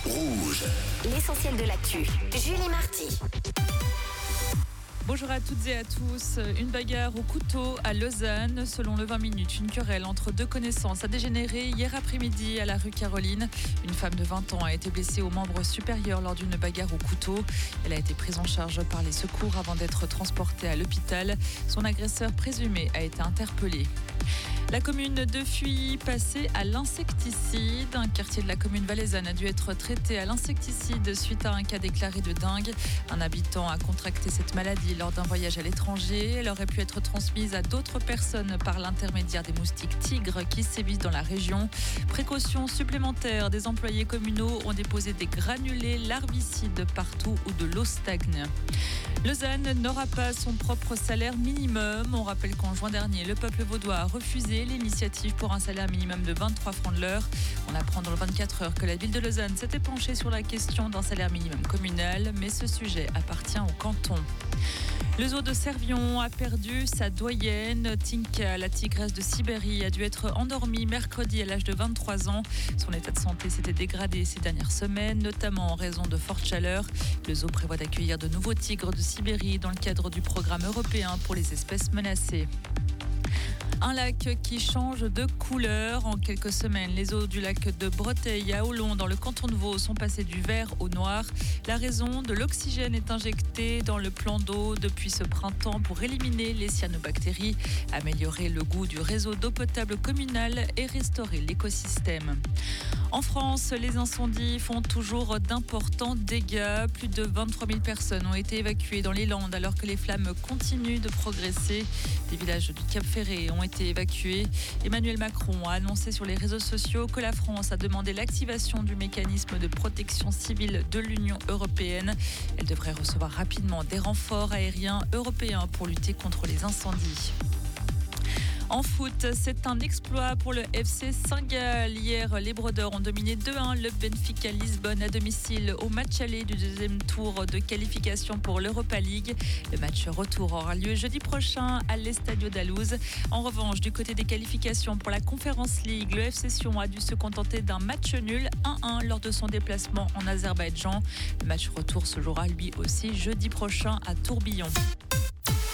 Rouge. L'essentiel de l'actu. Julie Marty. Bonjour à toutes et à tous. Une bagarre au couteau à Lausanne. Selon le 20 minutes, une querelle entre deux connaissances a dégénéré hier après-midi à la rue Caroline. Une femme de 20 ans a été blessée au membre supérieur lors d'une bagarre au couteau. Elle a été prise en charge par les secours avant d'être transportée à l'hôpital. Son agresseur présumé a été interpellé. La commune de Fuy passée à l'insecticide. Un quartier de la commune valaisanne a dû être traité à l'insecticide suite à un cas déclaré de dengue. Un habitant a contracté cette maladie lors d'un voyage à l'étranger. Elle aurait pu être transmise à d'autres personnes par l'intermédiaire des moustiques tigres qui sévissent dans la région. Précaution supplémentaire, des employés communaux ont déposé des granulés larvicides partout où de l'eau stagne. Lausanne n'aura pas son propre salaire minimum. On rappelle qu'en juin dernier, le peuple vaudois a refusé l'initiative pour un salaire minimum de 23 francs de l'heure. On apprend dans le 24 heures que la ville de Lausanne s'était penchée sur la question d'un salaire minimum communal, mais ce sujet appartient au canton. Le zoo de Servion a perdu sa doyenne. Tinka, la tigresse de Sibérie, a dû être endormie mercredi à l'âge de 23 ans. Son état de santé s'était dégradé ces dernières semaines, notamment en raison de fortes chaleurs. Le zoo prévoit d'accueillir de nouveaux tigres de Sibérie dans le cadre du programme européen pour les espèces menacées. Un lac qui change de couleur. En quelques semaines, les eaux du lac de Breteil à Aulon, dans le canton de Vaud, sont passées du vert au noir. La raison, de l'oxygène est injecté dans le plan d'eau depuis ce printemps pour éliminer les cyanobactéries, améliorer le goût du réseau d'eau potable communal et restaurer l'écosystème. En France, les incendies font toujours d'importants dégâts. Plus de 23 000 personnes ont été évacuées dans les Landes alors que les flammes continuent de progresser. Des villages du Cap-Ferré ont été évacués. Emmanuel Macron a annoncé sur les réseaux sociaux que la France a demandé l'activation du mécanisme de protection civile de l'Union européenne. Elle devrait recevoir rapidement des renforts aériens européens pour lutter contre les incendies. En foot, c'est un exploit pour le FC Saint-Gall. Hier, les Brodeurs ont dominé 2-1 le Benfica Lisbonne à domicile au match aller du deuxième tour de qualification pour l'Europa League. Le match retour aura lieu jeudi prochain à l'Estadio da Luz. En revanche, du côté des qualifications pour la Conference League, le FC Sion a dû se contenter d'un match nul 1-1 lors de son déplacement en Azerbaïdjan. Le match retour se jouera lui aussi jeudi prochain à Tourbillon.